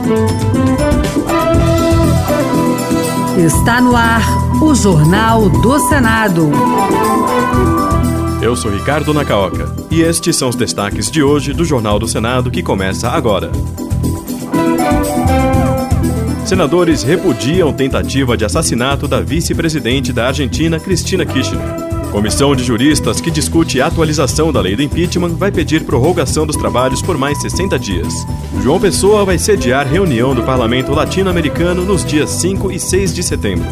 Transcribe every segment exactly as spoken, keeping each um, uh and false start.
Está no ar o Jornal do Senado. Eu sou Ricardo Nacaoca e estes são os destaques de hoje do Jornal do Senado que começa agora. Senadores repudiam tentativa de assassinato da vice-presidente da Argentina, Cristina Kirchner. Comissão de juristas que discute a atualização da lei do impeachment vai pedir prorrogação dos trabalhos por mais sessenta dias. João Pessoa vai sediar reunião do Parlamento Latino-Americano nos dias cinco e seis de setembro.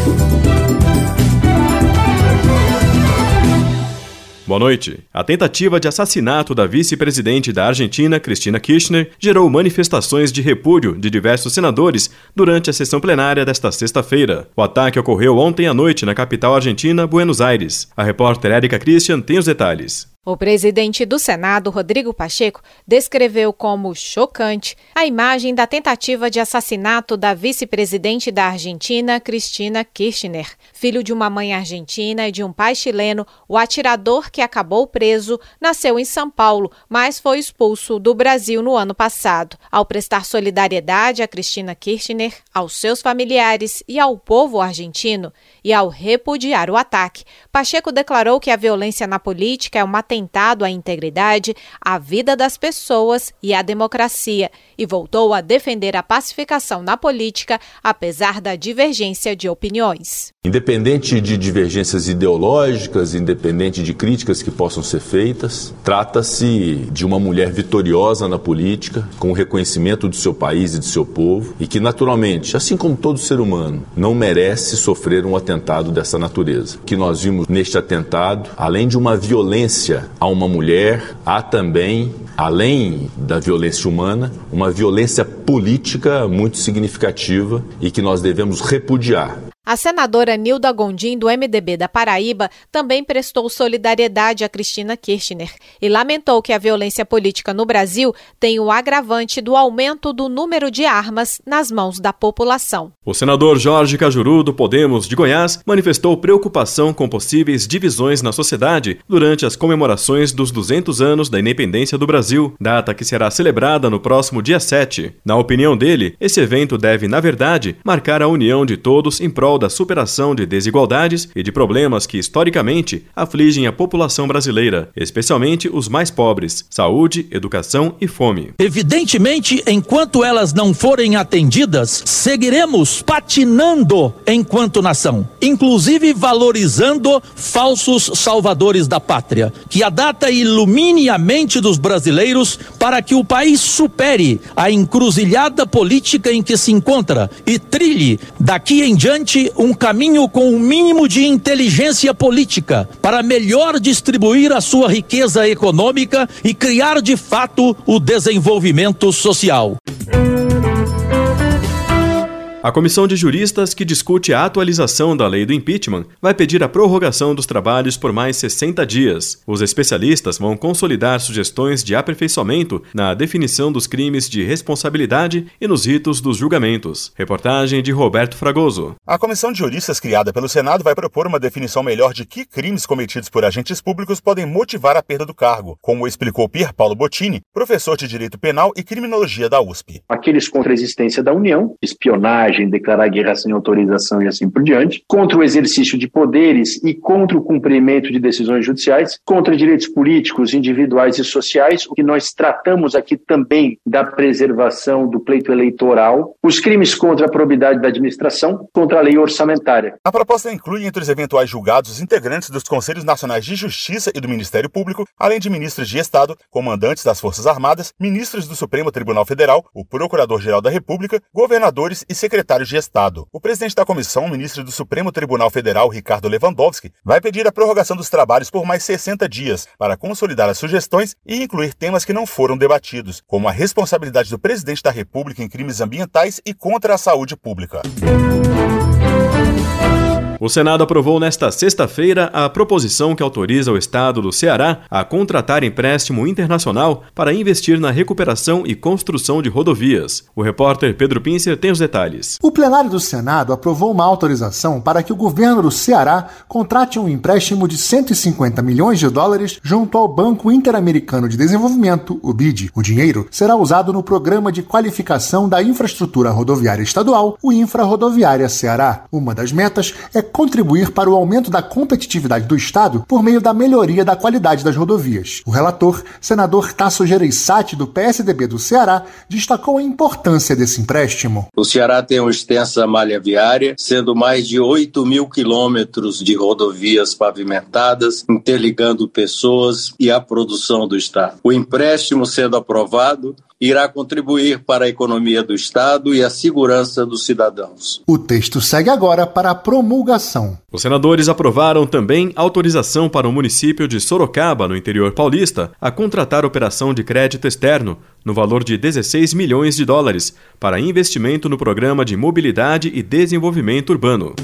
Boa noite. A tentativa de assassinato da vice-presidente da Argentina, Cristina Kirchner, gerou manifestações de repúdio de diversos senadores durante a sessão plenária desta sexta-feira. O ataque ocorreu ontem à noite na capital argentina, Buenos Aires. A repórter Érica Christian tem os detalhes. O presidente do Senado, Rodrigo Pacheco, descreveu como chocante a imagem da tentativa de assassinato da vice-presidente da Argentina, Cristina Kirchner. Filho de uma mãe argentina e de um pai chileno, o atirador que acabou preso nasceu em São Paulo, mas foi expulso do Brasil no ano passado. Ao prestar solidariedade a Cristina Kirchner, aos seus familiares e ao povo argentino, e ao repudiar o ataque, Pacheco declarou que a violência na política é uma atentado à integridade, à vida das pessoas e à democracia, e voltou a defender a pacificação na política, apesar da divergência de opiniões. Independente de divergências ideológicas, independente de críticas que possam ser feitas, trata-se de uma mulher vitoriosa na política, com o reconhecimento do seu país e do seu povo, e que naturalmente, assim como todo ser humano, não merece sofrer um atentado dessa natureza. O que nós vimos neste atentado, além de uma violência a uma mulher, há também, além da violência humana, uma violência política muito significativa e que nós devemos repudiar. A senadora Nilda Gondim, do M D B da Paraíba, também prestou solidariedade a Cristina Kirchner e lamentou que a violência política no Brasil tem o agravante do aumento do número de armas nas mãos da população. O senador Jorge Cajuru, do Podemos de Goiás, manifestou preocupação com possíveis divisões na sociedade durante as comemorações dos duzentos anos da independência do Brasil, data que será celebrada no próximo dia sete. Na opinião dele, esse evento deve, na verdade, marcar a união de todos em prol da superação de desigualdades e de problemas que, historicamente, afligem a população brasileira, especialmente os mais pobres: saúde, educação e fome. Evidentemente, enquanto elas não forem atendidas, seguiremos patinando enquanto nação, inclusive valorizando falsos salvadores da pátria. Que a data ilumine a mente dos brasileiros para que o país supere a encruzilhada política em que se encontra e trilhe, daqui em diante, um caminho com o mínimo de inteligência política para melhor distribuir a sua riqueza econômica e criar de fato o desenvolvimento social. A comissão de juristas que discute a atualização da lei do impeachment vai pedir a prorrogação dos trabalhos por mais sessenta dias. Os especialistas vão consolidar sugestões de aperfeiçoamento na definição dos crimes de responsabilidade e nos ritos dos julgamentos. Reportagem de Roberto Fragoso. A comissão de juristas criada pelo Senado vai propor uma definição melhor de que crimes cometidos por agentes públicos podem motivar a perda do cargo, como explicou Pier Paolo Bottini, professor de Direito Penal e Criminologia da U S P. Aqueles contra a existência da União, espionagem, declarar guerra sem autorização e assim por diante, contra o exercício de poderes e contra o cumprimento de decisões judiciais, contra direitos políticos, individuais e sociais, o que nós tratamos aqui também da preservação do pleito eleitoral, os crimes contra a probidade da administração, contra a lei orçamentária. A proposta inclui entre os eventuais julgados os integrantes dos Conselhos Nacionais de Justiça e do Ministério Público, além de ministros de Estado, comandantes das Forças Armadas, ministros do Supremo Tribunal Federal, o Procurador-Geral da República, governadores e secretários secretários de Estado. O presidente da comissão, o ministro do Supremo Tribunal Federal, Ricardo Lewandowski, vai pedir a prorrogação dos trabalhos por mais sessenta dias para consolidar as sugestões e incluir temas que não foram debatidos, como a responsabilidade do presidente da República em crimes ambientais e contra a saúde pública. O Senado aprovou nesta sexta-feira a proposição que autoriza o Estado do Ceará a contratar empréstimo internacional para investir na recuperação e construção de rodovias. O repórter Pedro Pincer tem os detalhes. O plenário do Senado aprovou uma autorização para que o governo do Ceará contrate um empréstimo de cento e cinquenta milhões de dólares junto ao Banco Interamericano de Desenvolvimento, o B I D. O dinheiro será usado no Programa de Qualificação da Infraestrutura Rodoviária Estadual, o Infra-Rodoviária Ceará. Uma das metas é contribuir para o aumento da competitividade do Estado por meio da melhoria da qualidade das rodovias. O relator, senador Tasso Gereissati, do P S D B do Ceará, destacou a importância desse empréstimo. O Ceará tem uma extensa malha viária, sendo mais de oito mil quilômetros de rodovias pavimentadas, interligando pessoas e a produção do Estado. O empréstimo, sendo aprovado, irá contribuir para a economia do Estado e a segurança dos cidadãos. O texto segue agora para a promulgação. Os senadores aprovaram também autorização para o município de Sorocaba, no interior paulista, a contratar operação de crédito externo, no valor de dezesseis milhões de dólares, para investimento no Programa de Mobilidade e Desenvolvimento Urbano.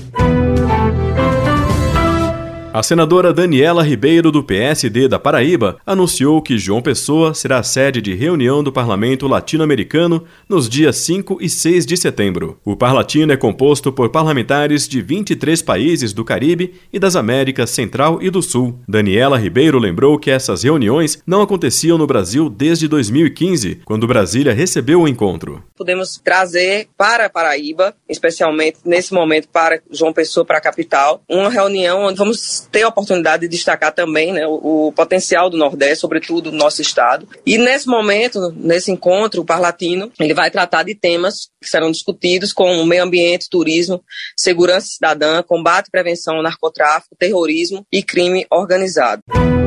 A senadora Daniela Ribeiro, do P S D da Paraíba, anunciou que João Pessoa será a sede de reunião do Parlamento Latino-Americano nos dias cinco e seis de setembro. O Parlatino é composto por parlamentares de vinte e três países do Caribe e das Américas Central e do Sul. Daniela Ribeiro lembrou que essas reuniões não aconteciam no Brasil desde dois mil e quinze, quando Brasília recebeu o encontro. Podemos trazer para a Paraíba, especialmente nesse momento para João Pessoa, para a capital, uma reunião onde vamos ter a oportunidade de destacar também, né, o, o potencial do Nordeste, sobretudo do nosso estado. E nesse momento, nesse encontro, o Parlatino, ele vai tratar de temas que serão discutidos como meio ambiente, turismo, segurança cidadã, combate e prevenção ao narcotráfico, terrorismo e crime organizado.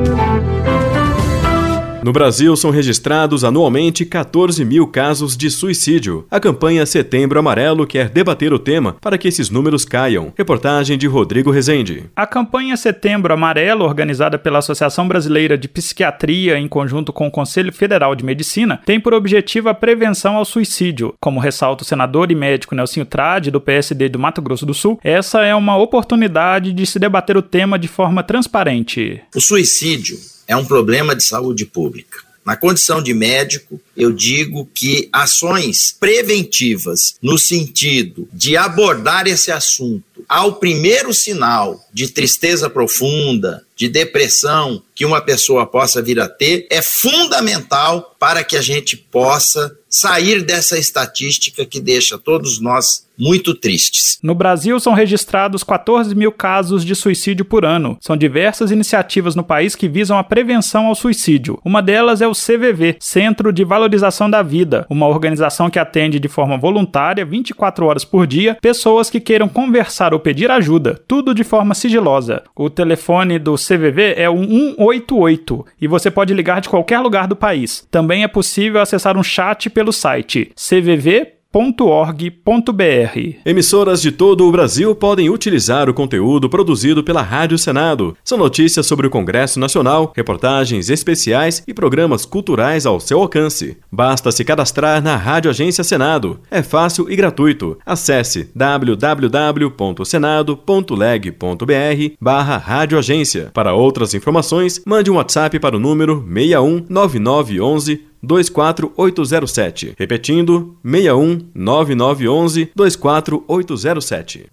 No Brasil, são registrados anualmente catorze mil casos de suicídio. A campanha Setembro Amarelo quer debater o tema para que esses números caiam. Reportagem de Rodrigo Rezende. A campanha Setembro Amarelo, organizada pela Associação Brasileira de Psiquiatria em conjunto com o Conselho Federal de Medicina, tem por objetivo a prevenção ao suicídio. Como ressalta o senador e médico Nelsinho Trade, do P S D do Mato Grosso do Sul, essa é uma oportunidade de se debater o tema de forma transparente. O suicídio é um problema de saúde pública. Na condição de médico, eu digo que ações preventivas no sentido de abordar esse assunto ao primeiro sinal de tristeza profunda, de depressão que uma pessoa possa vir a ter, é fundamental para que a gente possa sair dessa estatística que deixa todos nós muito tristes. No Brasil, são registrados catorze mil casos de suicídio por ano. São diversas iniciativas no país que visam a prevenção ao suicídio. Uma delas é o C V V, Centro de Valorização da Vida, uma organização que atende de forma voluntária, vinte e quatro horas por dia, pessoas que queiram conversar ou pedir ajuda, tudo de forma sigilosa. O telefone do C V V é o um oito oito e você pode ligar de qualquer lugar do país. Também é possível acessar um chat pelo site c v v ponto org ponto b r. Emissoras de todo o Brasil podem utilizar o conteúdo produzido pela Rádio Senado. São notícias sobre o Congresso Nacional, reportagens especiais e programas culturais ao seu alcance. Basta se cadastrar na Rádio Agência Senado. É fácil e gratuito. Acesse w w w ponto senado ponto leg ponto b r barra Rádio Agência. Para outras informações, mande um WhatsApp para o número seis um nove nove um um dois quatro oito zero sete. Repetindo, seis um nove nove um um dois quatro oito zero sete.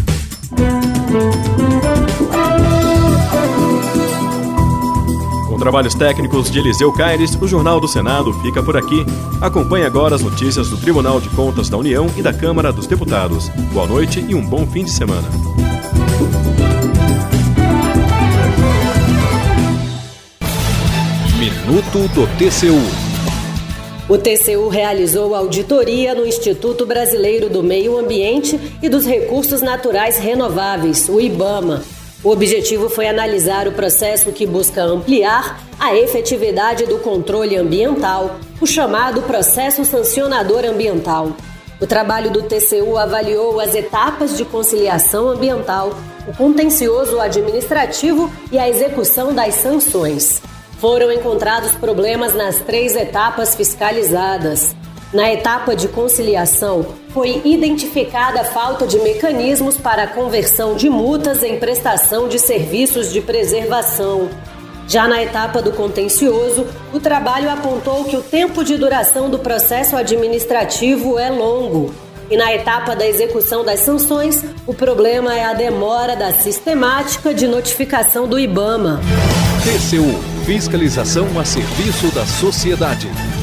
Com trabalhos técnicos de Eliseu Caires, o Jornal do Senado fica por aqui. Acompanhe agora as notícias do Tribunal de Contas da União e da Câmara dos Deputados. Boa noite e um bom fim de semana. Minuto do T C U. O T C U realizou auditoria no Instituto Brasileiro do Meio Ambiente e dos Recursos Naturais Renováveis, o IBAMA. O objetivo foi analisar o processo que busca ampliar a efetividade do controle ambiental, o chamado processo sancionador ambiental. O trabalho do T C U avaliou as etapas de conciliação ambiental, o contencioso administrativo e a execução das sanções. Foram encontrados problemas nas três etapas fiscalizadas. Na etapa de conciliação, foi identificada a falta de mecanismos para a conversão de multas em prestação de serviços de preservação. Já na etapa do contencioso, o trabalho apontou que o tempo de duração do processo administrativo é longo. E na etapa da execução das sanções, o problema é a demora da sistemática de notificação do IBAMA. T C U, fiscalização a serviço da sociedade.